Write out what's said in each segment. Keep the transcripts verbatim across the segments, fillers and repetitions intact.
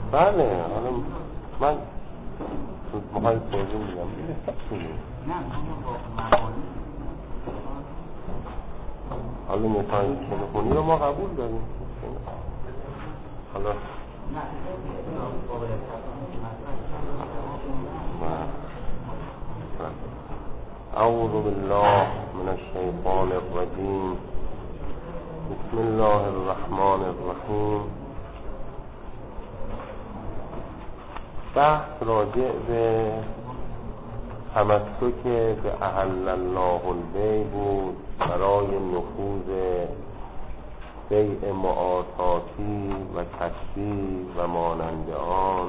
بله حالا من مخواهی توضیح میدم نه مبانی حالا مخواهی تلفنی رو ما قبول داریم حالا اعوذ بالله من الشیطان الرجیم بسم الله الرحمن الرحیم. بحث راجع به تمسک به احل الله البیع بود برای نفوذ بیع معاطاتی و کسبی و مانند آن.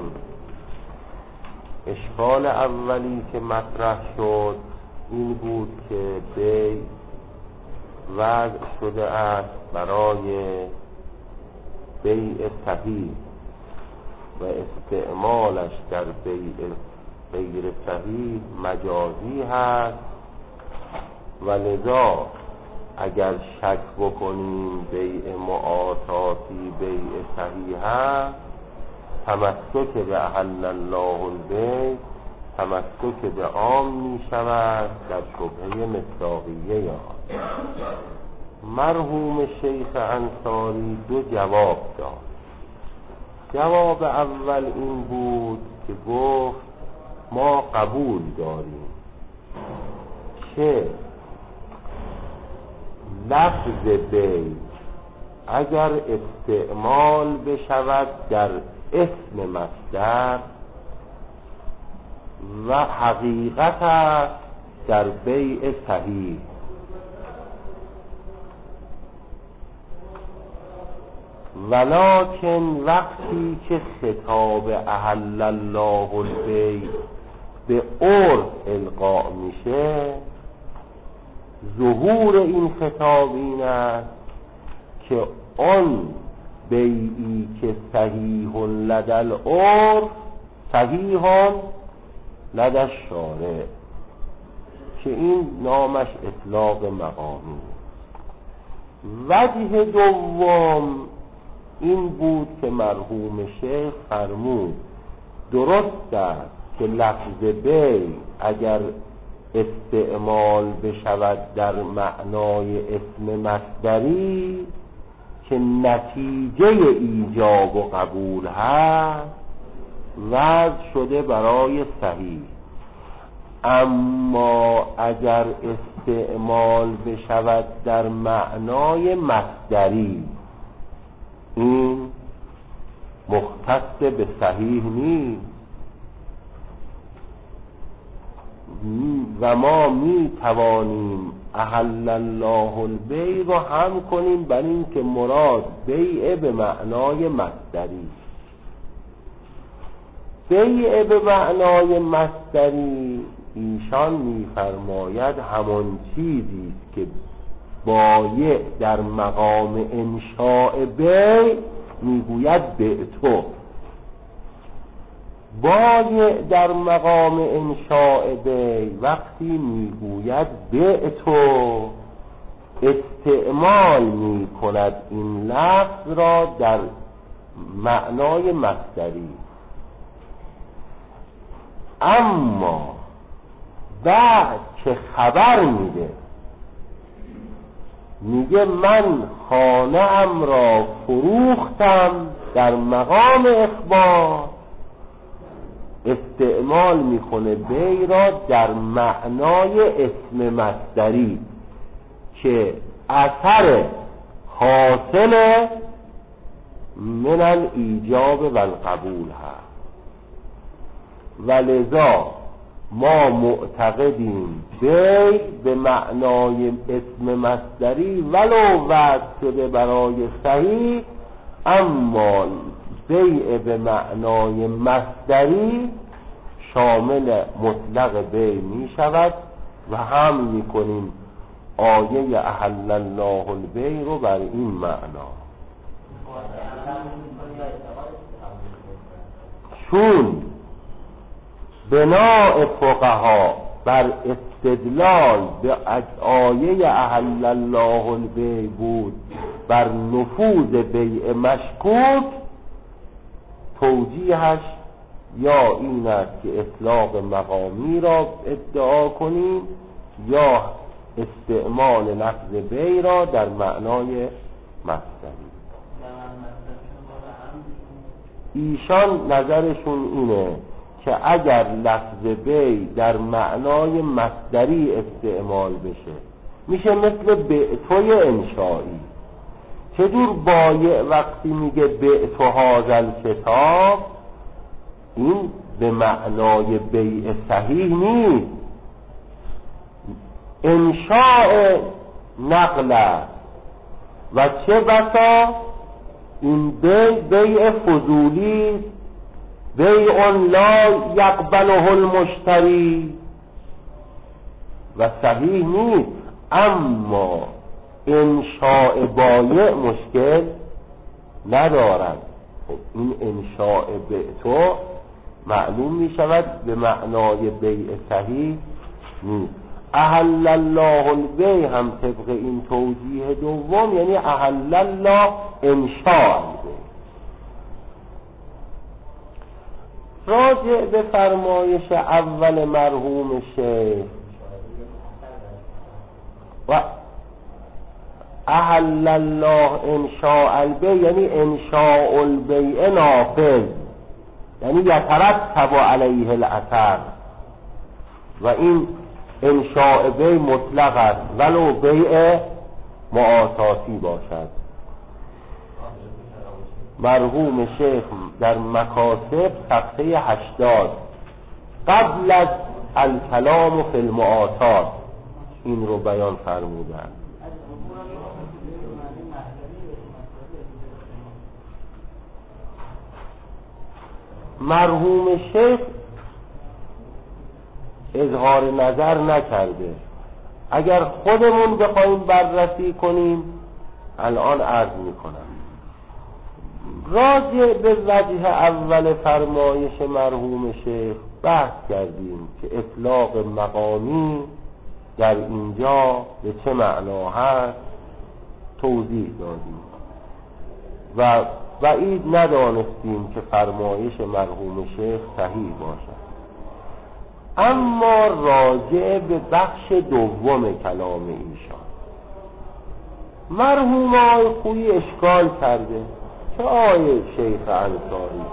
اشکال اولی که مطرح شد این بود که بیع وضع شده است برای بیع صحیح و استعمالش در بیع غیر صحیح مجازی هست و لذا اگر شک بکنیم بیع معاطاتی بیع صحیح هست، تمسک به احل الله البیع تمسک به عام می شود در شبهه مصداقیه آن. مرحوم شیخ انصاری دو جواب داد. جواب اول این بود که گفت ما قبول داریم که لفظ بیع اگر استعمال بشود در اسم مصدر و حقیقت است در بیع صحیح، ولکن وقتی که خطاب احل الله البیع به عرف القا میشه، ظهور این خطاب این است که آن بیعی که صحیح لدى العرف صحیح لدى الشارع، که این نامش اطلاق مقامی. وجه دوم این بود که مرحوم شیخ فرمود درست است که لفظ بیع اگر استعمال بشود در معنای اسم مصدری که نتیجه ایجاب و قبول هست وضع شده برای صحیح، اما اگر استعمال بشود در معنای مصدری این مختص به صحیح نیست و ما می توانیم احل الله البیع رو هم کنیم بر این که مراد بیع به معنای مصدری. بیع به معنای مصدری ایشان می فرماید همون چیزی که بایع در مقام انشاء بیع میگوید بعتو، بایع در مقام انشاء بیع وقتی میگوید بعتو استعمال می کند این لفظ را در معنای مصدری، اما بعد که خبر میده میگه من خانه ام را فروختم در مقام اخبار، استعمال میکنه بیع را در معنای اسم مصدری که اثر حاصل من الایجاب و القبول هست. ولذا ما معتقدیم بیع به معنای اسم مصدری ولو وضع شده برای صحیح، اما بیع به معنای مصدری شامل مطلق بیع می شود و هم می کنیم آیه احل الله البیع رو بر این معنا. چون بناء فقها بر استدلال به آیه احل الله البیع بود بر نفوذ بیع مشکوک، توجیهش یا این است که اطلاق مقامی را ادعا کنیم یا استعمال لفظ بی را در معنای مصدری. ایشان نظرشون اینه که اگر لفظ بی در معنای مصدری استعمال بشه میشه مثل بعتوی انشایی. چجور بایع وقتی میگه بعت هذا الکتاب، این به معنای بیع صحیح نیست، انشاء نقل است و چه بسا این بیع بیع فضولی، بیع لا یقبله المشتری و صحیح نیست. اما انشاء بایع مشکل ندارد. این انشاء بعتو معلوم می شود به معنای بیع صحیح نیست. احل الله البیع هم طبق این توجیه دوم یعنی احل الله انشاء البیع. راجع به فرمایش اول مرحوم شیخ و احل الله انشاء البیع یعنی انشاء البیع نافذ، یعنی یترتب علیه الاثر، و این انشاء بیع مطلق است ولو بیع معاصاتی باشد. مرحوم شیخ در مکاسب صفحه هشتاد قبل از الکلام فی المعاصات این رو بیان فرمودند. مرحوم شیخ اظهار نظر نکرده. اگر خودمون بخوایم بررسی کنیم الان عرض میکنم. راجع به وجه اول فرمایش مرحوم شیخ بحث کردیم که اطلاق مقامی در اینجا به چه معنا هست توضیح دادیم و بعید ندانستیم که فرمایش مرحوم شیخ صحیح باشد. اما راجع به بخش دوم کلام ایشان مرحوم آقای خویی اشکال کرده که آقای شیخ انصاری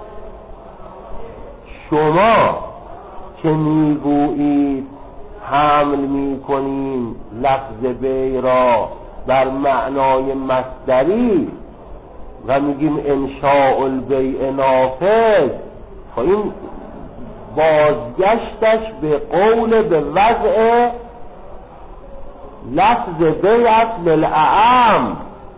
شما که میگویید حمل میکنیم لفظ بی را در معنای مصدری و میگیم انشاء البیع نافذ، خب این بازگشتش به قول به وضع لفظ بیعت للأعم،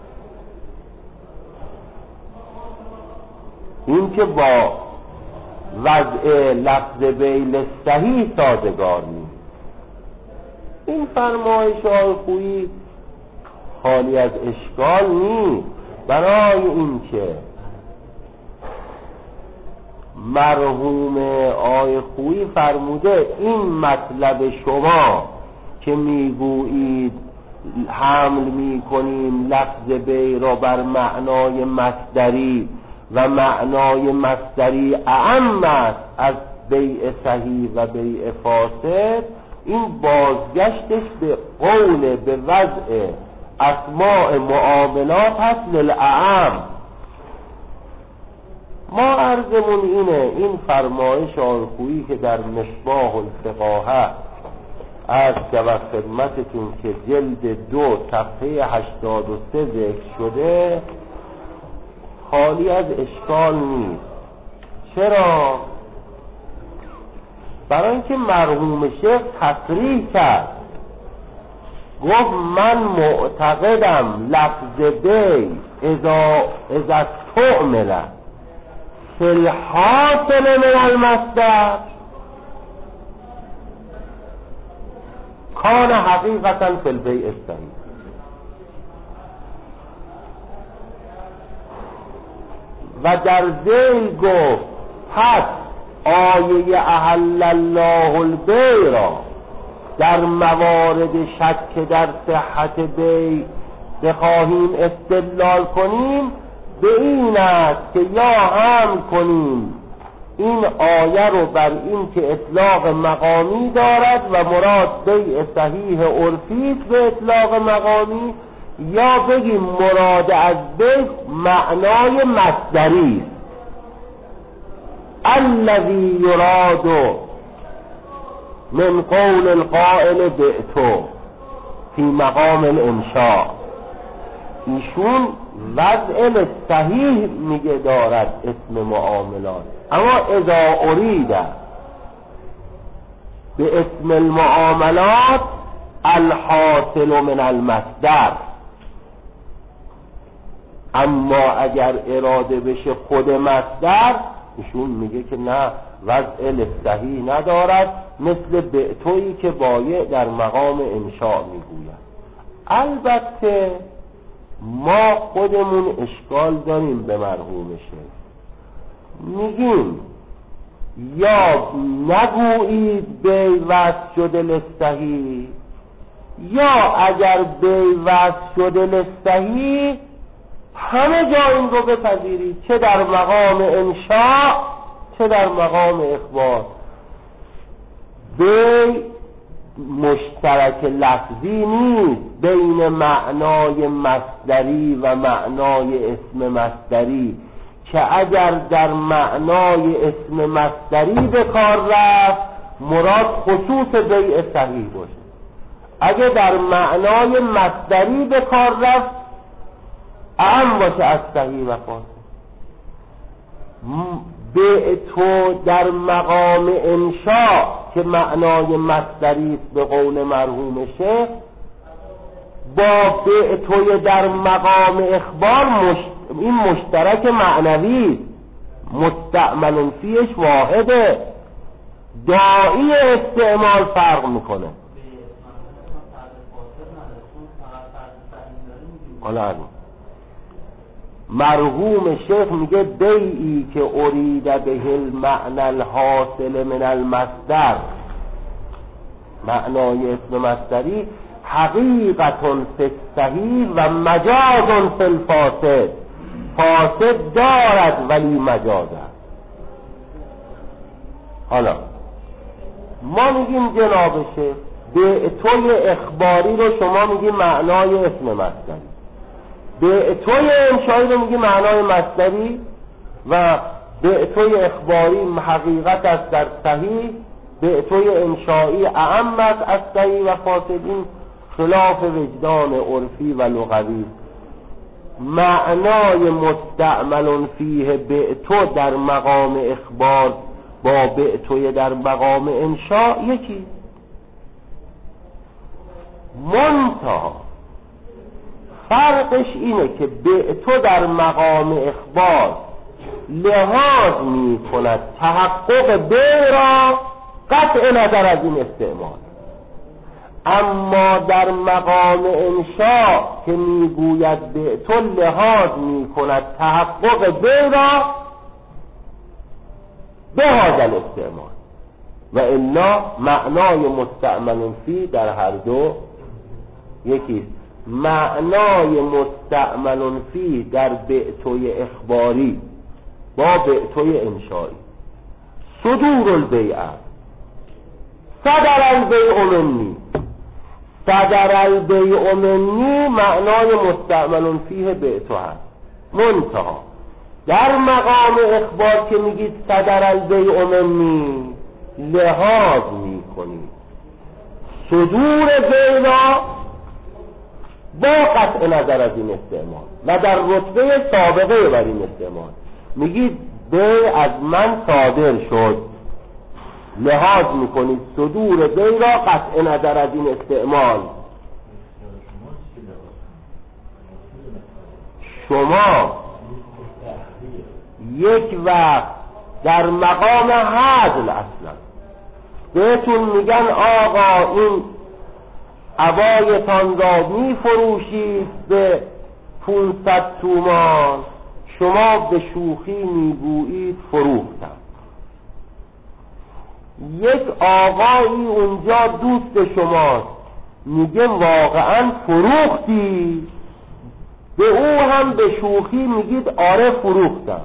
این که با وضع لفظ بیع صحیح سازگار نیست. این فرمایش آقای خویی خالی از اشکال نیست، برای این که مرحوم آقای خویی فرموده این مطلب شما که میگویید حمل میکنیم لفظ بی را بر معنای مصدری و معنای مصدری اعم است از بیع صحیح و بیع فاسد، این بازگشتش به قول به وضع اسماء معاملات هست للأعم. ما عرضمون اینه این فرمایش آقای خویی که در مصباح الفقاهه از و خدمتتون که جلد دو صفحه هشتاد و سه ذکر شده خالی از اشکال نیست. چرا؟ برای اینکه مرحوم شیخ تصریح کرد، گفت من معتقدم لفظ بی اذا اذا استعمل فی الحاصل من المصدر کان حقیقتا فی البیع الصحیح. و در ذیل گفت پس آیه احل الله البیع را در موارد شک در صحت بیع بخواهیم استدلال کنیم به این است که یا حمل کنیم این آیه رو بر این که اطلاق مقامی دارد و مراد بیع صحیح عرفی به اطلاق مقامی، یا بگیم مراد از بیع معنای مصدری الذی یراد من قول القائل بعتو فی مقام الانشاء. ایشون وضع صحیح میگه دارد اسم معاملات، اما اذا ارید به اسم المعاملات الحاصل من المصدر، اما اگر اراده بشه خود مصدر، ایشون میگه که نه، وضع صحیح ندارد، مثل بعتویی که بایع در مقام انشاء میگوید. البته ما خودمون اشکال داریم به مرحوم شیخ، میگیم یا نگویید بیع وصل شده لصحیح، یا اگر بیع وصل شده لصحیح همه جا این رو بپذیرید، چه در مقام انشاء چه در مقام اخبار. بیع مشترک لفظی نیست بین معنای مصدری و معنای اسم مصدری، که اگر در معنای اسم مصدری به کار رفت مراد خصوص بیع صحیح باشه، اگر در معنای مصدری به کار رفت اعم باشه از صحیح و فاسد. بیع تو در مقام انشاء که معنای مصدری است به قول مرحوم شیخ، با بیع توی در مقام اخبار مش... این مشترک معنوی مستعمل فیش واحده، داعی استعمال فرق میکنه. حالا مرحوم شیخ میگه بیعی که ارید به المعنى الحاصل من المصدر، معنای اسم مصدری، حقیقت فی الصحیح و مجاز فی الفاسد، فاسد دارد ولی مجاز است. حالا ما میگیم جناب شیخ بیع توی اخباری رو شما میگی معنای اسم مصدری، بیع توی انشایی رو میگی معنای مصدری، و بیع توی اخباری حقیقت است در صحیح، بیع توی انشایی اعم است از صحیح و فاسدین، خلاف وجدان عرفی و لغوی. معنای مستعمل فیه بیع تو در مقام اخبار با بیع توی در مقام انشاء یکی. منتها فرقش اینه که بیع تو در مقام اخبار لحاظ می کند تحقق بیع را قطع نظر از این استعمال، اما در مقام انشاء که میگوید بیع تو لحاظ می کند تحقق بیع را به هذا الاستعمال، و الا معنای مستعمل فی در هر دو یکی. معنای مستعمل فی در بعتوی اخباری با بعتوی انشایی صدور البیع، صدر البیع منی، صدر البیع منی معنای مستعمل فیه بعتو هست. منتها در مقام اخبار که میگید صدر البیع منی لحاظ میکنید صدور بیع را با قطع نظر از این استعمال و در رتبه سابقه بر این استعمال میگید بیع از من صادر شد، لحاظ میکنید صدور بیع را قطع نظر از این استعمال. شما یک وقت در مقام حدل اصلا بهتون میگن آقا این عبایتان را می فروشید به پونصد تومان، شما به شوخی میگویید فروختم. یک آقایی اونجا دوست شماست میگه واقعا فروختی، به او هم به شوخی میگید آره فروختم.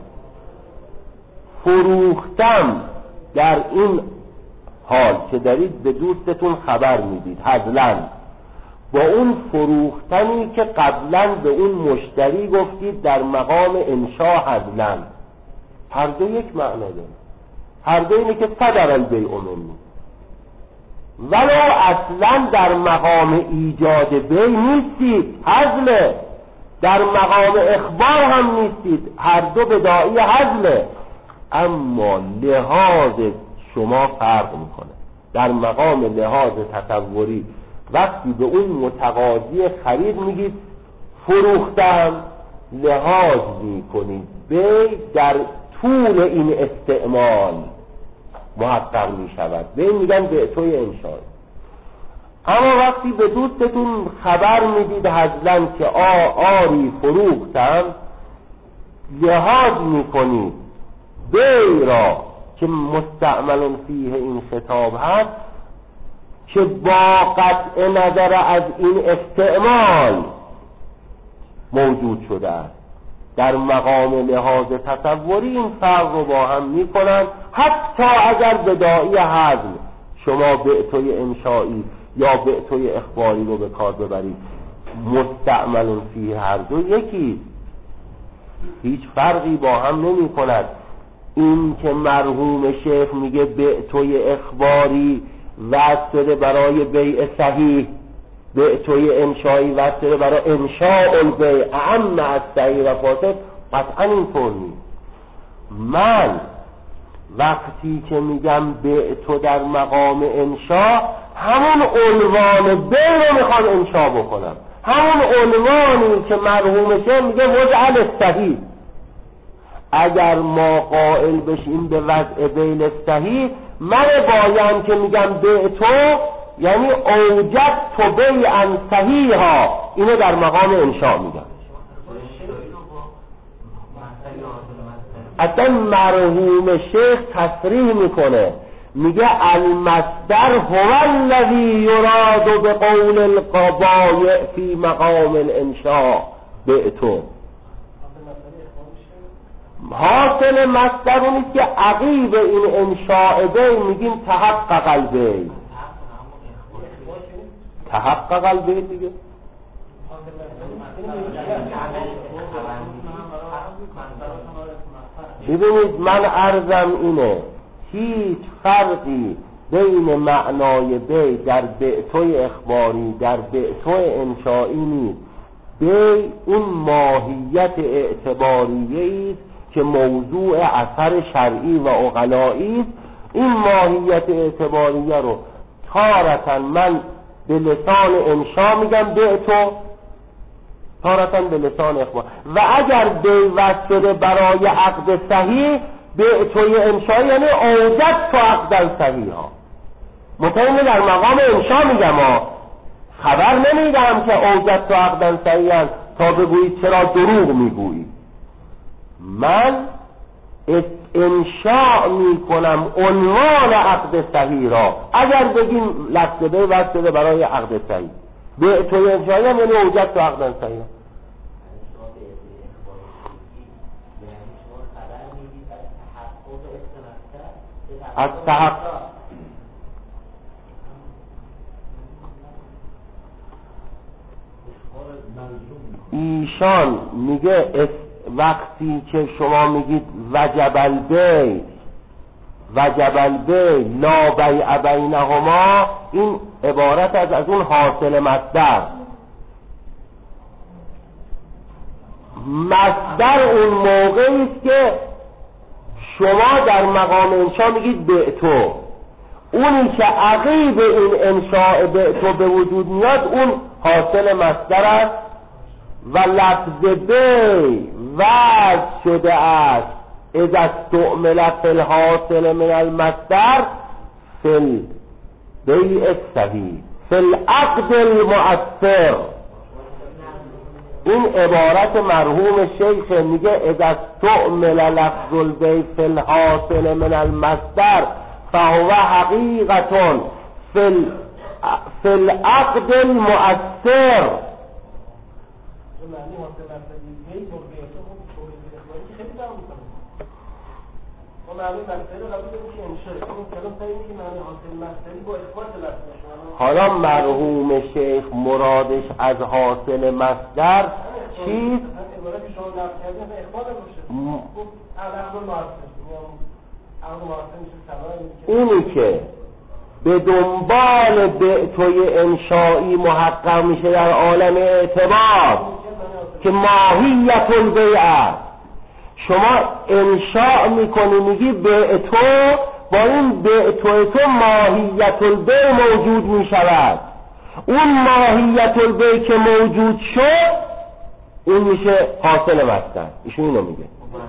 فروختم در این حال که دارید به دوستتون خبر میدید هزلاً، با اون فروختنی که قبلا به اون مشتری گفتید در مقام انشا هزلاً، هر دو یک معنا داره. هر دو اینه که صدر البیع منی، ولو اصلا در مقام ایجاد بیع نیستید، هزله. در مقام اخبار هم نیستید، هر دو بداعی هزله. اما لحاظ شما فرق میکنه. در مقام لحاظ تصوری وقتی به اون متقاضی خرید میگید فروختم، لحاظ میکنید بیع در طول این استعمال محقق میشود، به این میگن بعتوی انشایی. اما وقتی به دوستتون خبر میدید هزلاً که آ آری فروختم، لحاظ میکنید بیع را که مستعمل فیه این خطاب هست که با قطع نظر از این استعمال موجود شده است. در مقام لحاظ تصوری این فرق رو با هم میکنن، حتی اگر بداعی هضم شما بعتوی انشایی یا بعتوی اخباری رو به کار ببرید، مستعمل فیه هر دو یکی، هیچ فرقی با هم نمی کند. این که مرحوم شیخ میگه بعتوی اخباری واسطه برای بیع صحیح، بعتوی انشایی واسطه برای انشاء البیع اعم از صحیح و فاسد، قطعا اینطور نیست. من وقتی که میگم بعتو در مقام انشاء، همون عنوان بیع رو میخوام انشاء بکنم، همون عنوانی که مرحوم شیخ میگه وضع صحیح. اگر ما قائل بشیم به وضع بیع صحیح، من بایم که میگم بعتو یعنی اوجد تو بیعا صحیحا، اینو در مقام انشاء میگم. اصلا مرحوم شیخ تصریح میکنه، میگه المصدر هو الذی یراد بقول القبایع فی مقام الانشاء بعتو. حاصل مصدر اونیست که عقیب این انشاء بیع میگیم تحقق البیع. تحقق البیع دیگه ببینید، من عرضم اینه هیچ فرقی بین معنای بیع در بعتوی اخباری در بعتوی انشایی نیست. بیع اون ماهیت اعتباریه است که موضوع اثر شرعی و عقلایی است. این ماهیت اعتباریه رو تارتاً من به لسان انشا میگم بعتو، تارتاً به لسان اخبار. و اگر بیع وصل شده برای عقد صحیح، بعتوی انشایی یعنی اوجد تو عقد صحیح ها. مطمئن در مقام انشا میگم ها، خبر نمیدم که اوجد تو عقد صحیح تا بگویید چرا دروغ میگویید. من انشاء میکنم عنوان عقد صحیح را. اگر بگیم لفظ بیع وصل شده برای عقد صحیح، بعتوی انشایی هم یعنی اوجد تو عقد صحیح. از تحقق ایشان میگه وقتی که شما میگید وجب البیع وجب البیع لا بیع بینهما، این عبارت از از اون حاصل مصدر. مصدر اون موقعی است که شما در مقام انشاء میگید بعتو، اونی که عقیب این انشاء بعتو به وجود میاد اون حاصل مصدر است. و لفظ بیع وضع شده است اذا استعمل فی الحاصل من المصدر فی البیع الصحیح فی العقد المؤثر. این عبارت مرحوم شیخ میگه اذا استعمل لفظ البیع فی الحاصل من المصدر فهو حقیقة فی العقد المؤثر. به معنی حاصل مصدری بی با به تو خوب تولید اخباری که خیلی فرق میکنه. ما معنی مصدری رو قبول داریم که انشاء این کلام سعی که معنی حاصل مصدری با اثبات لفظ شما. حالا مرحوم شیخ مرادش از حاصل مصدر چیست؟ عبارتی شما نقل کردید به اخبار باشه. خب علاقه معرفت اینی که به دنبال بعتوی انشایی محقق میشه در عالم اعتبار که ماهیت البیع است. شما انشاء میکنی میگی بعتو، با این بعتو تو ماهیت البیع موجود میشود. اون ماهیت البیع که موجود شد این میشه حاصل مصدر. ایشون اینو میگه.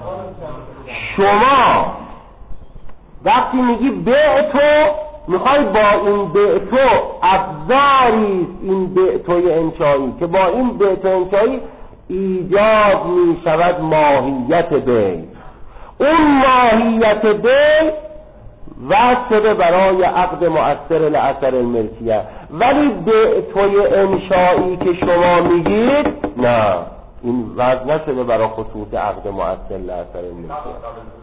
شما وقتی میگی بعتو میخوای با این بعتو ابزاری این بعتوی انشایی که با این بعتو انشایی ایجاد میشود ماهیت بیع. اون ماهیت بیع واسطه برای عقد مؤثر لأثر الملکیه، ولی بعتوی انشایی که شما میگید نه، این وضع نشده برای خصوص عقد مؤثر لأثر الملکیه.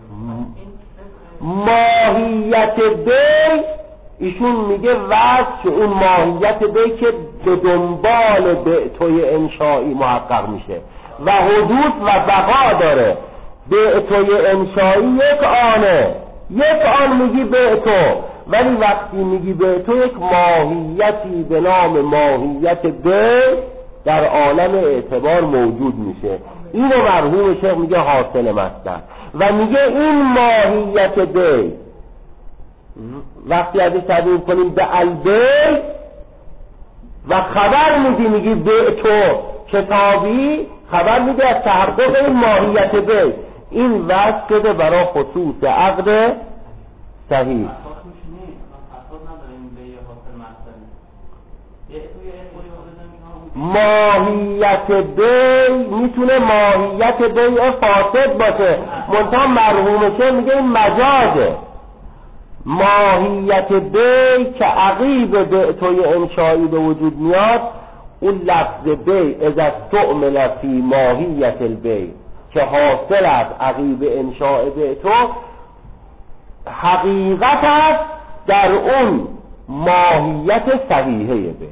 ماهیت بیع ایشون میگه وضع اون ماهیت بیع که به دنبال بعتوی انشایی محقق میشه و حدوث و بقا داره. بعتوی انشایی یک آنه، یک آن میگی بعتو، ولی وقتی میگی بعتو یک ماهیتی به نام ماهیت بیع در عالم اعتبار موجود میشه. اینو مرحوم شیخ میگه حاصل مصدر و میگه این ماهیت بیع وقتی ازش تعبیر کنیم به البیع و خبر میدی میگی بعتو کتابی، خبر میده از تحقق این ماهیت بیع. این وضع شده برای خصوص عقد صحیح. ماهیت بیع میتونه ماهیت بیع فاسد باشه، منتها مرحوم شه میگه این مجازه. ماهیت بیع که عقیب بعتوی انشایی به وجود میاد، اون لفظ بیع اذا استعمل فی ماهیت البیع که حاصل از عقیب انشاء بعتو حقیقت است در اون ماهیت صحیحه بیع.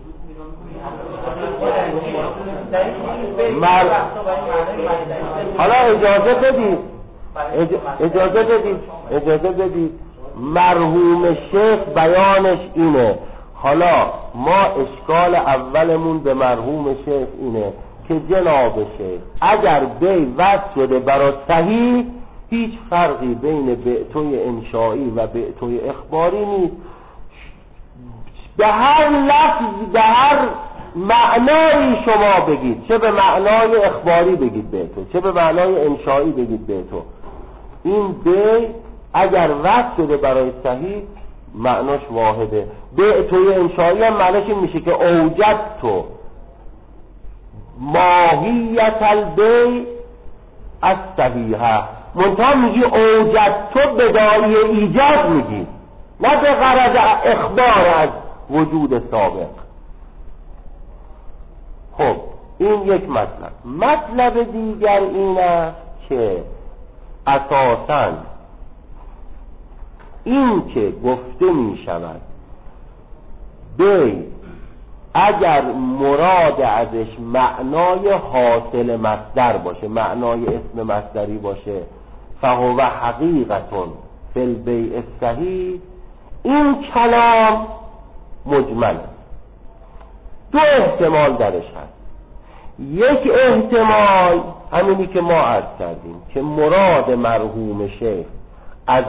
مر... حالا اجازه بدید اجازه بدید اجازه بدید مرحوم شیخ بیانش اینه. حالا ما اشکال اولمون به مرحوم شیخ اینه که جناب شیخ اگر بیع وضع شده برای صحیح، هیچ فرقی بین بعتوی انشایی و بعتوی اخباری نیست. به هر لفظ به هر معنایی شما بگید، چه به معنای اخباری بگید بعتو، چه به معنای انشایی بگید بعتو، این بیع اگر وضع شده برای صحیح معناش واحده. بعتوی انشایی هم معناش این میشه که اوجد تو ماهیت البیع از صحیحه، منتها میگی اوجد تو بدایی ایجاد میگی، نه به غرض اخبار از وجود سابق. خب این یک مطلب. مطلب دیگر این است که اساساً این که گفته می شود بیع اگر مراد ازش معنای حاصل مصدر باشه، معنای اسم مصدری باشه، فهو حقیقتون فی البیع الصحیح، این کلام مجمل است. دو احتمال درش هست. یک احتمال همینی که ما عرض کردیم که مراد مرحوم شیخ از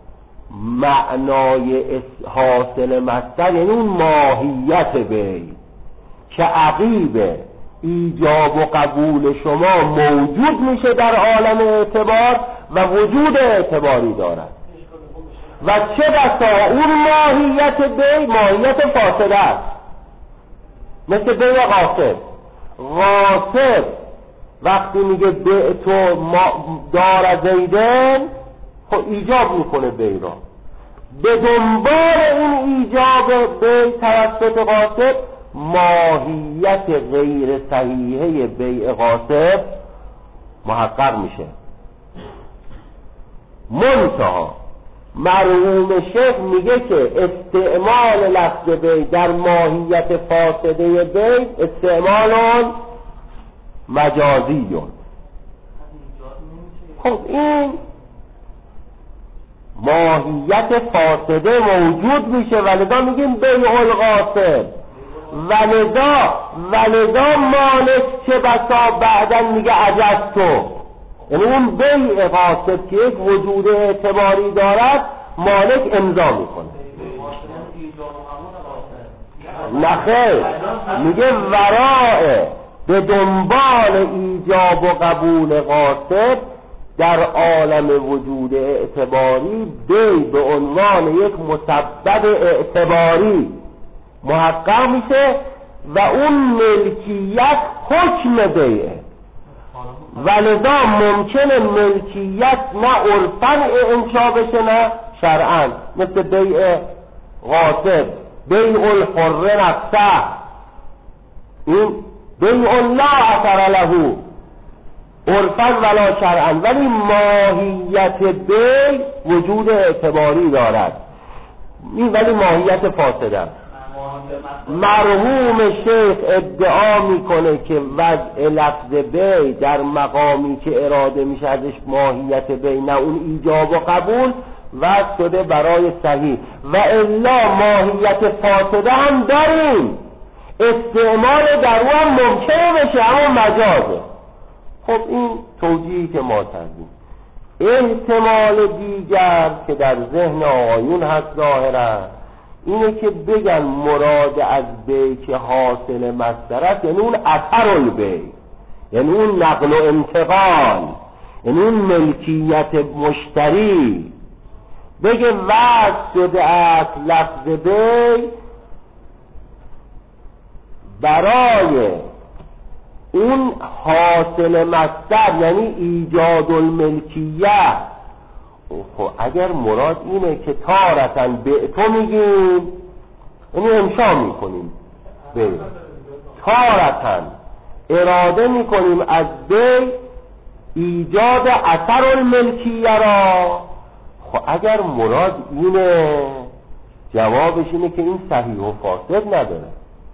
معنای حاصل مصدر یعنی اون ماهیت بیع که عقیب ایجاب و قبول شما موجود میشه در عالم اعتبار و وجود اعتباری دارد، و چه بسا اون ماهیت بیع ماهیت فاسده است، مثل بیع غاصب. غاصب وقتی میگه بیع تو دار زیدن، خب ایجاب میکنه بیع را، به دنبال این ایجاب بیع توسط غاصب ماهیت غیر صحیحه بیع غاصب محقق میشه. منتها مرحوم شیخ میگه که استعمال لفظ بیع در ماهیت فاسده بیع استعمال مجازی. خب این ماهیت فاسده موجود میشه، ولذا میگیم بیع الغاصب. ولذا ولذا مالک چه بسا بعداً میگه عجزتو، یعنی اون بیع غاصب که یک وجود اعتباری دارد مالک امضا میکنه. نخیر، میگه ورائه به دنبال ایجاب و قبول غاصب در عالم وجود اعتباری بیع به عنوان یک مسبب اعتباری محقق میشه و اون ملکیت حکم بیعه. ولذا ممکنه ملکیت نه عرفاً انشا بشه نه شرعاً، مثل بیع غاصب، بیع الحر نفسه، این بیع لا اثر له عرفاً ولا شرعاً، ولی ماهیت بیع وجود اعتباری دارد، این ولی ماهیت فاسده. مرحوم شیخ ادعا میکنه که وضع لفظ بیع در مقامی که اراده میشه ازش ماهیت بیع نه اون ایجاب و قبول وضع شده برای صحیح، و الا ماهیت فاسده هم داریم، استعمال در او هم ممکنه بشه اما مجازه. خب این توجیهی که ما کردیم. احتمال دیگر که در ذهن آقایون هست ظاهرا اینه که بگن مراد از بیع که حاصل مصدر است یعنی اون اثر البیع، یعنی اون نقل و انتقال، یعنی اون ملکیت مشتری. بگه وضع شده از لفظ بیع برای اون حاصل مصدر یعنی ایجاد الملکیه. خب اگر مراد اینه که تارتاً بیعتو میگیم یعنی امشا میکنیم بیع، تارتاً اراده میکنیم از بیع ایجاد اثر الملکیه را. خب اگر مراد اینه جوابش اینه که این صحیح و فاسد نداره،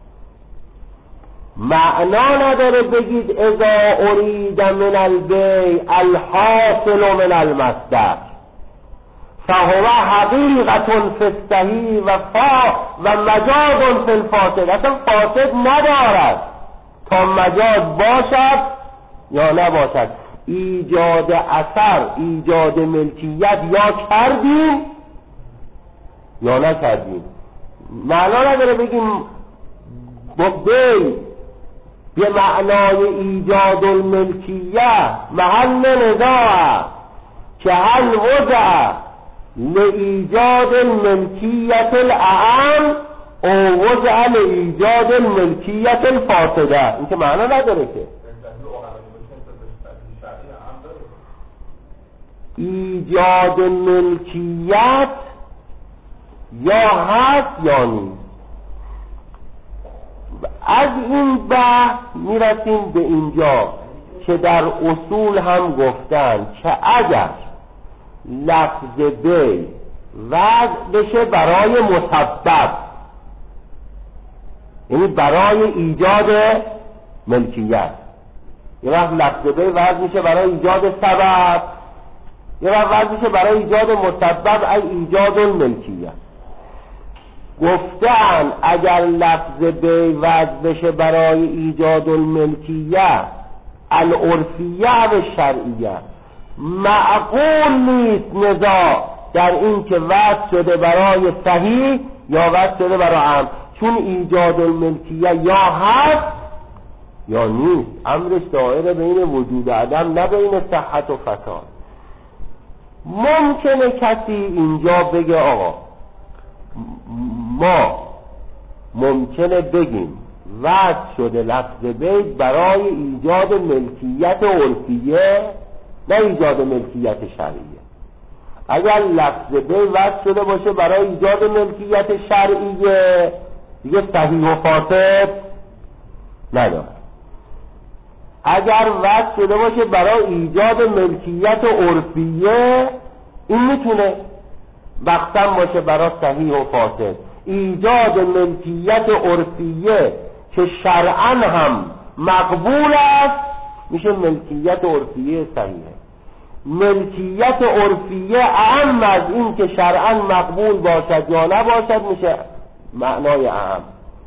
معنا نداره بگید اذا ارید من البیع الحاصل من المصدر فهو حقیقت فی الصحیح و فا و مجاز فی الفاسد. اصلا فاسد ندارد تا مجاز باشد یا نباشد. ایجاد اثر، ایجاد ملکیت یا کردیم یا نکردیم. معنا نداره بگیم با بیع به معنای ایجاد الملکیه محل نزاع که هل وضع لإیجاد الملکیت الاعم او وضع لإیجاد الملکیت الفاسده. این که معنا نداره که ایجاد ملکیت یا هست یا نیست. از این بحث میرسیم به اینجا که در اصول هم گفتن که اگر لفظ بیع وضع بشه برای مسبب یعنی برای ایجاد ملکیت، یه وقت لفظ بیع وضع میشه برای ایجاد سبب، یه وقت وضع میشه برای ایجاد مسبب ای ایجاد الملکیت. گفتن اگر لفظ بیع وضع بشه برای ایجاد الملکیه العرفیه و شرعیه معقول نیست نزاع در این که وضع شده برای صحیح یا وضع شده برای عام، چون ایجاد الملکیه یا هست یا نیست. امرش دائره بین وجود عدم نه بین صحت و فساد. ممکنه کسی اینجا بگه آقا ما ممکنه بگیم وضع شده لفظ بیع برای ایجاد ملکیت عرفیه نه ایجاد ملکیت شرعیه. اگر لفظ بیع وضع شده باشه برای ایجاد ملکیت شرعیه دیگه صحیح و فاسد نداره. اگر وضع شده باشه برای ایجاد ملکیت عرفیه، این میتونه مقسم باشه برای صحیح و فاسد. ایجاد ملکیت عرفیه که شرعاً هم مقبول است میشه ملکیت عرفیه صحیحه. ملکیت عرفیه اعم از این که شرعاً مقبول باشد یا نباشد میشه معنای اعم.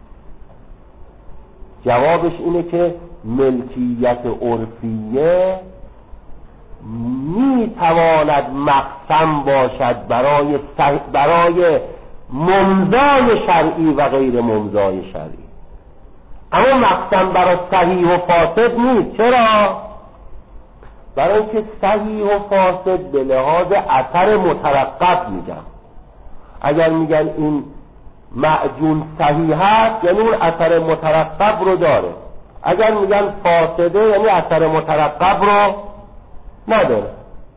جوابش اینه که ملکیت عرفیه میتواند مقسم باشد برای صح... برای ممضای شرعی و غیر ممضای شرعی، اما مقسم برای صحیح و فاسد نیست. چرا؟ برای اینکه صحیح و فاسد به لحاظ اثر مترقب میگن. اگر میگن این معجون صحیح هست یعنی اون اثر مترقب رو داره، اگر میگن فاسده یعنی اثر مترقب رو نداره.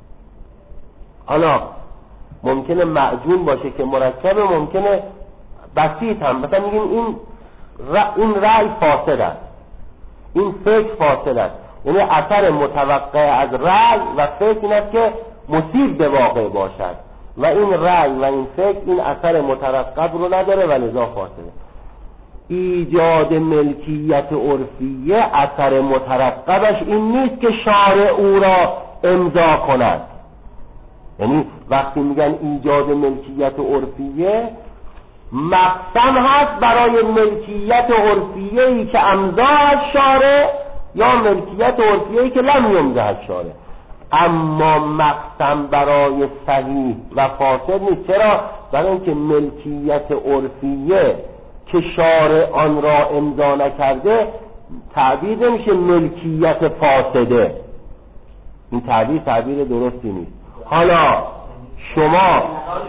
حالا ممکنه معجون باشه که مرکب، ممکنه بسیط هم. مثلا میگیم این ر... این رأی فاسد است، این فکر فاسد است، یعنی اثر متوقع از رأی و فکر این است که مصیب به واقع باشد و این رأی و این فکر این اثر مترقب رو نداره و لذا فاسده. ایجاد ملکیت عرفیه اثر مترقبش این نیست که شارع او را امضا کند. یعنی وقتی میگن ایجاد ملکیت عرفیه مقسم هست برای ملکیت عرفیه‌ای که امضا از شارع یا ملکیت عرفیه‌ای که لم یمضا از شارع، اما مقسم برای صحیح و فاسد نیست. چرا؟ برای اینکه ملکیت عرفیه که شارع آن را امضا نکرده تعبیر نمیشه ملکیت فاسده. این تعبیر تعبیر درستی نیست. حالا شما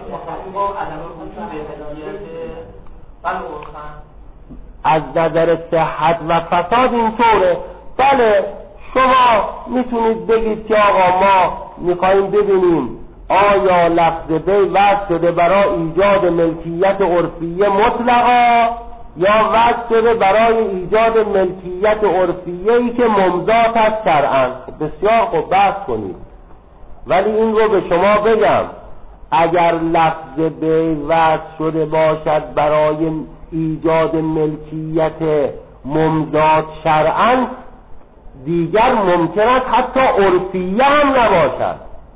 از نظر صحت و فساد اینطوره. بله شما میتونید بگید که آقا ما میخواییم ببینیم آیا لفظ بی وضع شده برای ایجاد ملکیت عرفیه مطلقا یا وضع شده برای ایجاد ملکیت عرفیه‌ای که ممضات از شرعاً. بسیار خوب بحث کنید، ولی این رو به شما بگم اگر لفظ بی وضع شده باشد برای ایجاد ملکیت ممضات شرعاً دیگر ممکن است حتی عرفیه هم نباشد.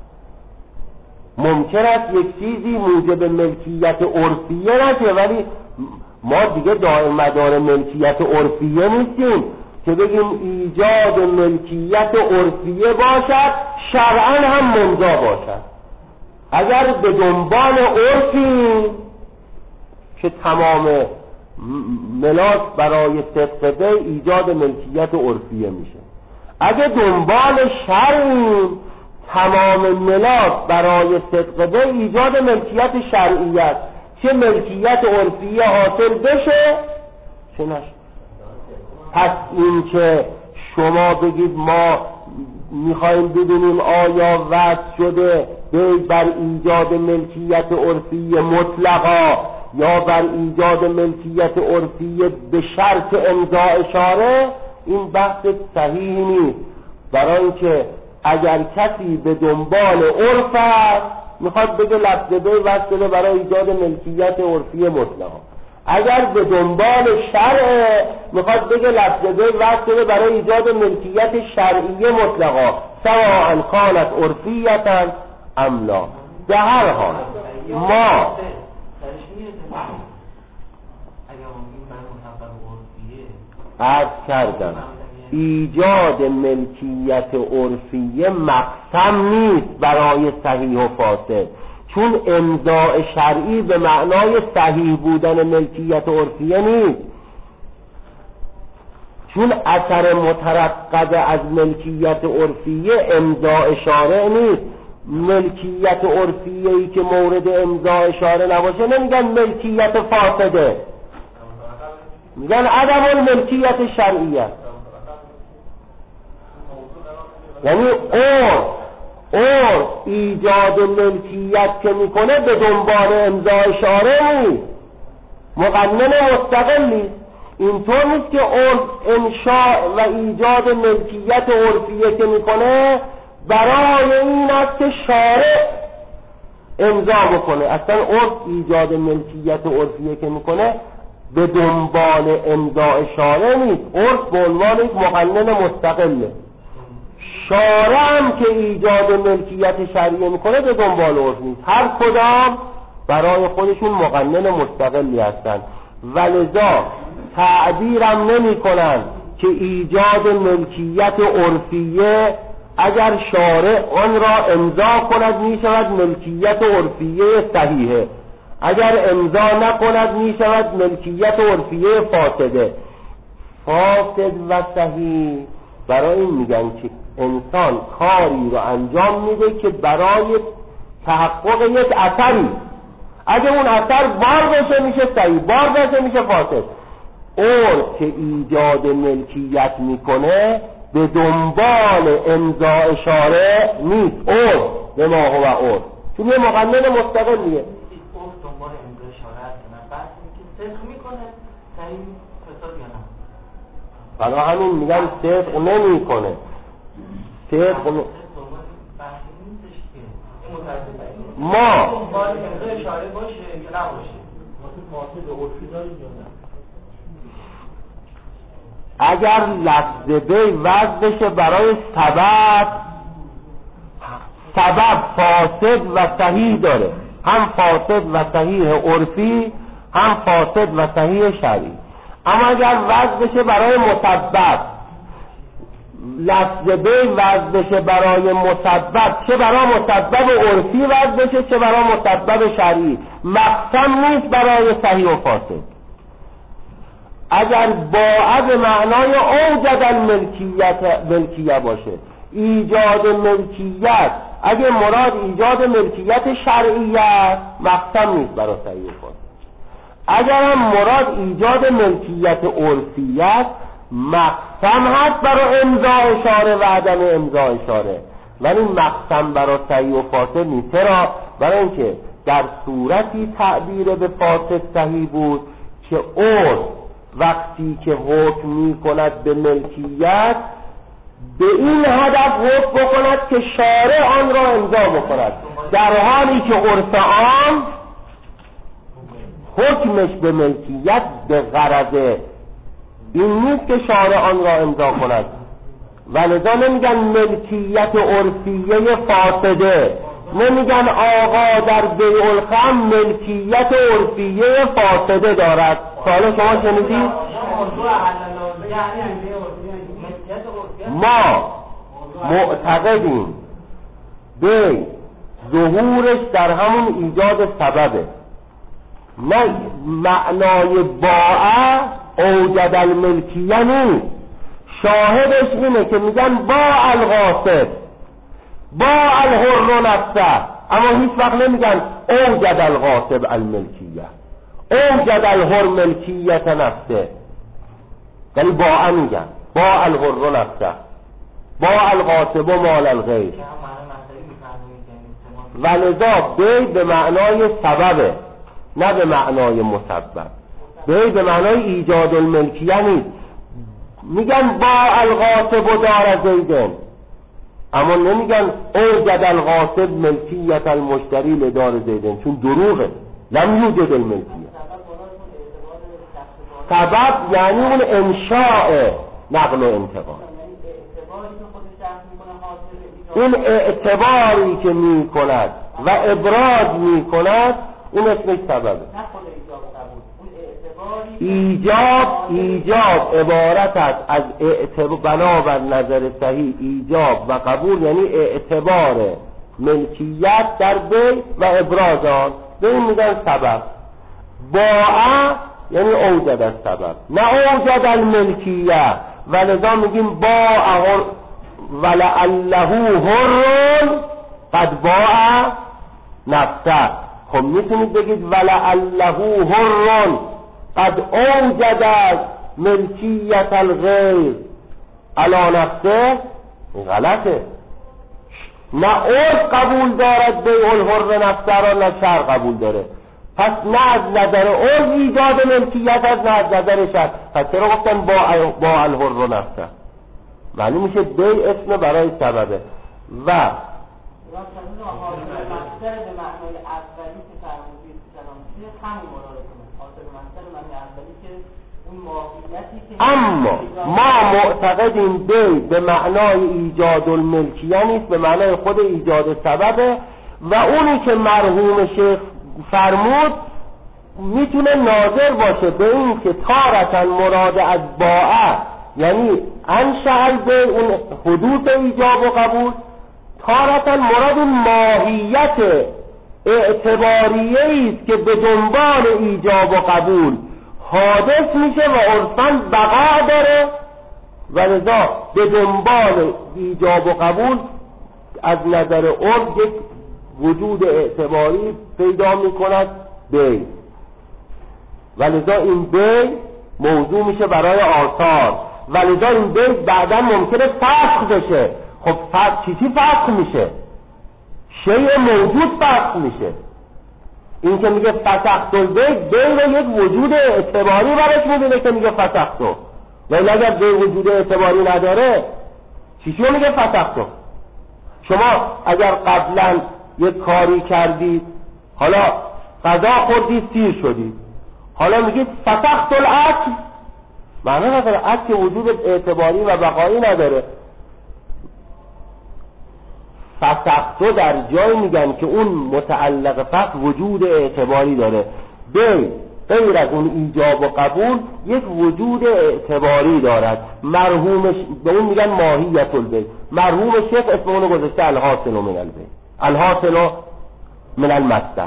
ممکن است یک چیزی موجب ملکیت عرفیه نشه، ولی ما دیگه دائم مدار ملکیت عرفیه نیستیم که بگیم ایجاد ملکیت عرفیه باشد شرعاً هم ممضا باشد. اگر به دنبال عرفی که تمام ملاک برای صدق به ایجاد ملکیت عرفیه میشه، اگه دنبال شرعی تمام ملاک برای صدق به ایجاد ملکیت شرعیت، چه ملکیت عرفیه حاصل بشه چه نشه. پس این که شما بگید ما میخوایم بدونیم آیا وضع شده بر ایجاد ملکیت عرفیه مطلقا یا بر ایجاد ملکیت عرفیه به شرط امضاء شارع، این بحث صحیح نیست. برای اینکه اگر کسی به دنبال عرف است میخواد بگه لفظ بی وضع شده برای ایجاد ملکیت عرفیه مطلقا، اگر به دنبال شرع میخواد بگه لفظ بی وضع شده برای ایجاد ملکیت شرعیه مطلقا، سواء کانت عرفیتا ام لا. به هر حال ما عرض کردم ایجاد ملکیت عرفیه مقسم نیست برای صحیح و فاسد، چون امضاء شرعی به معنای صحیح بودن ملکیت عرفیه نیست، چون اثر مترقب از ملکیت عرفیه امضاء شارع نیست. ملکیت عرفیه‌ای که مورد امضاء شارع نباشه نمیگن ملکیت فاسده، میگن عدم الملکیت شرعیه. یعنی عرف عرف ایجاد ملکیت که میکنه به دنبال امضاء شارع نیست، مقنن مستقلی. اینطور نیست که عرف انشاء و ایجاد ملکیت عرفیه که میکنه برای این است که شارع امضا بکنه. اصلا عرف ایجاد ملکیت عرفیه که میکنه به دنبال امضاء شارع نیست. عرف به عنوان یک مقنن مستقله. شارع هم که ایجاد ملکیت شرعیه میکنه به دنبال عرف نیست. هر کدام برای خودشون مقنن مستقلی هستن، ولذا تعبیرم نمی کنن که ایجاد ملکیت عرفیه اگر شارع آن را امضا کند می شود ملکیت عرفیه صحیحه، اگر امضا نکند می شود ملکیت عرفیه فاسده. فاسد و صحیح برای این میگن که انسان کاری رو انجام میده که برای تحقق یک اثری، اگه اون اثر بار بشه میشه صحیح، بار بشه میشه فاسد. عرف که ایجاد ملکیت میکنه به دنبال امضاء شارع نیست. عرف به ما هو عرف چون یه مقنن مستقلیه. عرف دنبال امضاء شارع است، نه بس که صدق میکنه صحیح فساد یا نه. برای همین میگن صدق نمیکنه. صدق ن... ما دنبال امضاء شارع باشه یا نباشه. فاسد عرفی داریم یا نه؟ اگر لفظ بی وضع بشه برای سبب، سبب فاسد و صحیح داره، هم فاسد و صحیح عرفی هم فاسد و صحیح شرعی. اما اگر وضع بشه برای مسبب، لفظ بی وضع بشه برای مسبب، چه برای مسبب عرفی وضع بشه چه برای مسبب شرعی، مقسم نیست برای صحیح و فاسد. اگر باعث معنای اوجد الملکیت ملکیه باشه، ایجاد ملکیت، اگه مراد ایجاد ملکیت شرعیت مقسم نیست برای صحیح و فاسد. اگر هم مراد ایجاد ملکیت عرفیت مقسم هست برای امضاء شارع و عدم امضاء شارع، ولی مقسم برای صحیح و فاسد نیست. چرا؟ برای اینکه در صورتی تعبیر به فاسد صحیح بود که عرف وقتی که حکم می کند به ملکیت به این هدف حکم بکند که شارع آن را امضا بکند، در حالی که عرف عام حکمش به ملکیت به غرض این نیست که شارع آن را امضا کند. ولذا نمیگن ملکیت عرفیه فاسده، نمیگن آقا در بیع الخمر ملکیت عرفیه فاسده دارد. سوال شما شنیدید؟ ما معتقدیم به ظهورش در همون ایجاد سببه، نه معنای باع اوجد الملکیه نیست. شاهدش اینه که میگن با الغاصب با الحر نفسه، اما هیچ وقت نمیگن اوجد الغاصب الملکیه، اوجد الحر ملکیت نفسه، یعنی با میگن با الحر نفسه با الغاصب و مال الغیر. ولذا بی به معنای سببه نه به معنای مسبب. بی به معنای ایجاد الملکیه نیست. میگن با الغاصب و دار زیدن، اما نمیگن اوجد الغاصب ملکیت المشتری لدار زیدن، چون دروغه، لم یوجد الملکیه. سبب یعنی اون انشاء نقل و انتقال، اون اعتباری که می کند و ابراز می کند اون اسمش سببه. ایجاب ایجاب عبارت است از اعتبار، بنابر نظر صحیح ایجاب و قبول یعنی اعتبار ملکیت در بی و ابراز آن، به این میگن سبب. باع یعنی اوجد از سبب نه اوجد الملکیه، ولذا میگیم باع ولعله حر قد باع نفسه. خب میتونید بگید ولعله حر قد اوجد از ملکیت الغیر علی نفسه، غلطه. نه عرف قبول دارد بیع الحر نفسه را، نه شرع قبول داره. پس نه از نظر عرف ایجاد ملکیت از نه از نظر شرع. پس چرا گفتن با با الحر نفسه؟ معنی میشه بی اسم برای سببه. و مستر به معنای اولی که فرمودید سلام چیه همون مراد کنه. حاصل مستر معنی اولی که اون ماهیتی که اما ما معتقدیم بی به معنای ایجاد الملکیه نیست، به معنای خود ایجاد سببه. و اونی که مرحوم شیخ فرمود میتونه ناظر باشه به این که تارتن مراد از باعه یعنی انشأ به اون حدوث ایجاب و قبول، تارتن مراد اون ماهیت اعتباریه است که به دنبال ایجاب و قبول حادث میشه و عرفاً بقا داره و لذا به دنبال ایجاب و قبول از نظر عرف یک وجود اعتباری پیدا میکند بی، و لذا این بی موضوع میشه برای آثار و لذا این بی بعدا ممکنه فسخ بشه. خب فسخ چی چی فسخ میشه؟ شیء موجود فسخ میشه. این که میگه فسخت البی، بی رو یک وجود اعتباری برش میدونه که میگه فسختو، ولی اگر بی وجود اعتباری نداره چی چی میگه فسختو؟ شما اگر قبلا یک کاری کردید، حالا غذا خوردید سیر شدید، حالا میگید فسخت الاکل، معنی نداره، اکل وجود اعتباری و بقایی نداره. فسختو در جای میگن که اون متعلق فقط وجود اعتباری داره، بی غیر از اون ایجاب و قبول یک وجود اعتباری دارد. مرحومش به اون میگن ماهیت البی. مرحوم شیخ اسم اونو گذاشته الحاصل من البی، الحاصل من المصدر.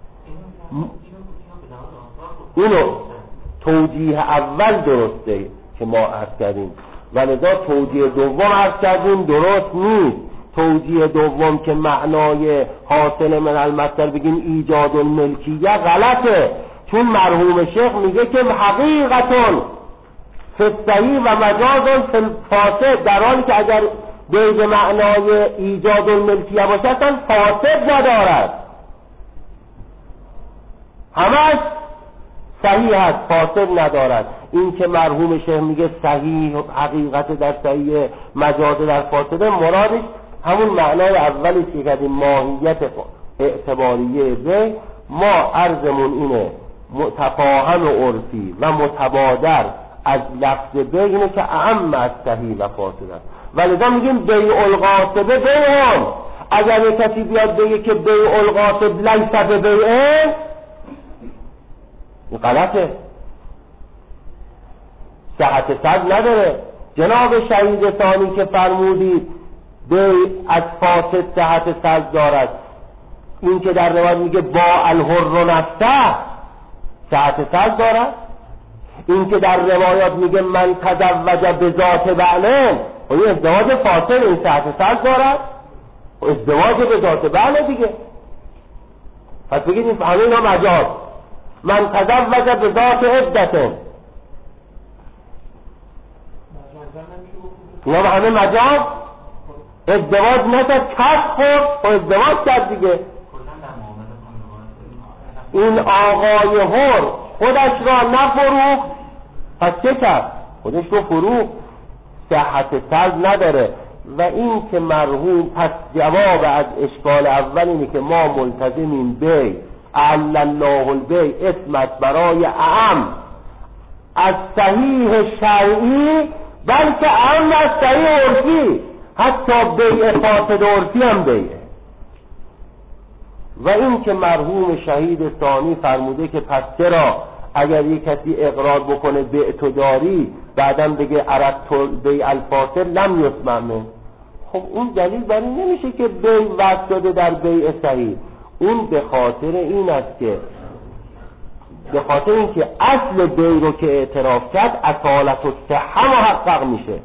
اینو توجیه اول درسته که ما عرض کردیم و لذا توجیه دوم عرض کردیم درست نیست. توجیه دوم که معنای حاصل من المصدر بگیم ایجاد الملکیه غلطه، چون مرحوم شیخ میگه که حقیقتون فصحی و مجاز فاسد، در حالی که اگر به معنای ایجاد الملکیه باشه اصلا فاسد ندارد، همش صحیح هست، فاسد ندارد. این که مرحوم شیخ میگه صحیح حقیقت در صحیح مجاز در فاسده، مرادش همون معنای اولی که کردیم ماهیت اعتباریه به ما عرضمون اینه متفاهم و عرفی و متبادر از لفظ به اینه که اعم از صحیح و فاسد است و لذا میگیم بیع القاصبه بیعون. اگر یک کسی بیاد بگه که بیع القاصب لیس ببیعه، این غلطه، صحت صد نداره. جناب شهید ثانی که فرمودید بیع از فاسد صحت صد دارد، این که در روایت میگه با الحر نفسه صحت صد دارد، این که در روایات میگه من تزوج به ذات بعلن، این ازدواج فاسد این صحت صد دارد، ازدواج به ذات بعلن دیگه. پس بگید همه اینا مجاز. من تزوج به ذات عدته، اینا همه مجاز. ازدواج نکرد کس خورد و ازدواج کرد دیگه. این آقای هر خودش را نفروخت، پس چه کرد؟ خودش رو فروخت، صحت سلب نداره. و این که مرحوم، پس جواب از اشکال اول اینه که ما ملتزمیم بی اعل الله البی اسمت برای اعم از صحیح شرعی، بلکه اعم از صحیح عرفی، حتی بیع فاسد عرفی هم بیعه. و این که مرحوم شهید ثانی فرموده که پس چرا اگر یک کسی اقرار بکنه بیع تو داری بعدم بگه اردت بیع الفاسد لم یسمع من، خب اون دلیل بر این نمیشه که بیع وضع شده در بیع صحیح. اون به خاطر این است که به خاطر این که اصل بیع رو که اعتراف کرد اصالت الصحه محقق میشه.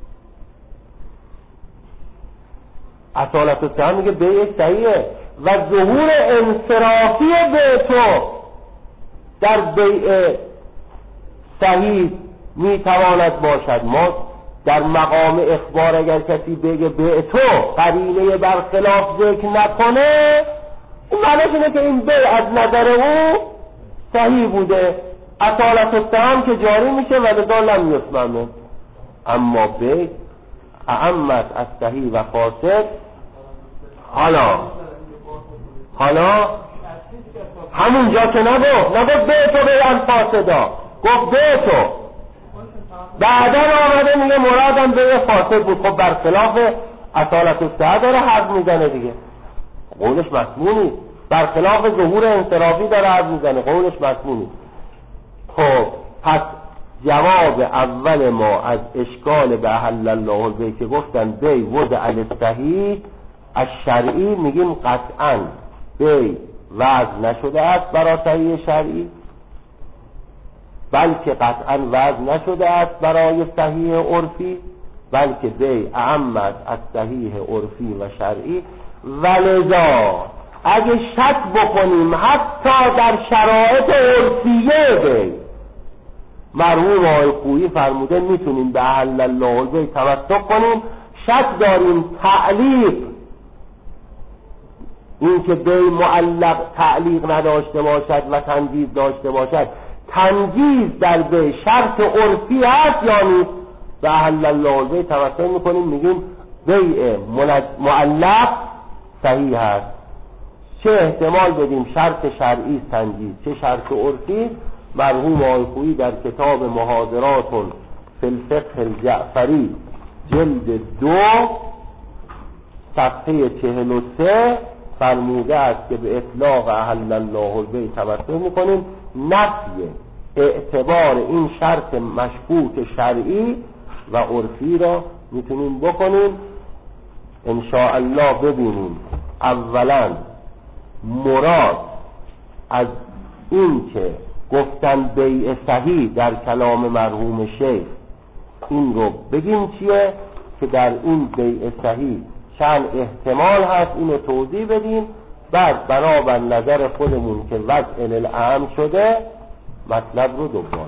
اصالت الصحه میگه بیع صحیحه و ظهور انصرافی بیع تو در بیع صحیح میتواند باشد. ما در مقام اخبار اگر کسی بگه بیع تو قرینه برخلاف ذکر نکنه، این معنیش اینه که این بیع از نظر او صحیح بوده، اصالت السهم که جاری میشه و لذا لم یسممه. اما بیع اعمت از صحیح و فاسد. حالا حالا همونجا که نگفت نگفت بیع تو بیع فاسدا، گفت بیع تو، بعدا آمده میگه مرادم بیع فاسد بود. خب برخلاف اصالت السهم داره حرف میزنه دیگه، قولش مسمونی، برخلاف ظهور انصرافی داره حرف میزنه، قولش مسمونی. خب پس جواب اول ما از اشکال به احل الله البیع که گفتن بیع وضع الصحیح از شرعی، میگیم قطعا بیع وضع نشده است برای صحیح شرعی، بلکه قطعا وضع نشده است برای صحیح عرفی، بلکه بیع اعمت از صحیح عرفی و شرعی. ولذا اگه شک بکنیم حتی در شرایط عرفیه بیع، مرحوم آقای خویی فرموده میتونیم به احل الله البیع توسط کنیم. شک داریم تعلیق، این که بیع معلق تعلیق نداشته باشد و تنجیز داشته باشد، تنجیز در بیع شرط عرفی هست یا نیست، به احل الله البیع توسط میکنیم، میگیم بیع معلق صحیح هست. چه احتمال بدیم شرط شرعی تنجیز چه شرط عرفی؟ مرحوم آقای خویی در کتاب محاضرات فی الفقه الجعفری جلد دو صفحه چهل و سه فرموده است که به اطلاق احل الله البیع توسط میکنیم. نفی اعتبار این شرط مشکوک شرعی و عرفی را میتونیم بکنیم. ان شاء الله ببینیم اولا مراد از این که گفتن بیع صحیح در کلام مرحوم شیخ، این رو بگیم چیه که در این بیع صحیح چند احتمال هست، اینو توضیح بدیم. بعد بنابر نظر خودمون که وضع الاعم شده مطلب رو دوباره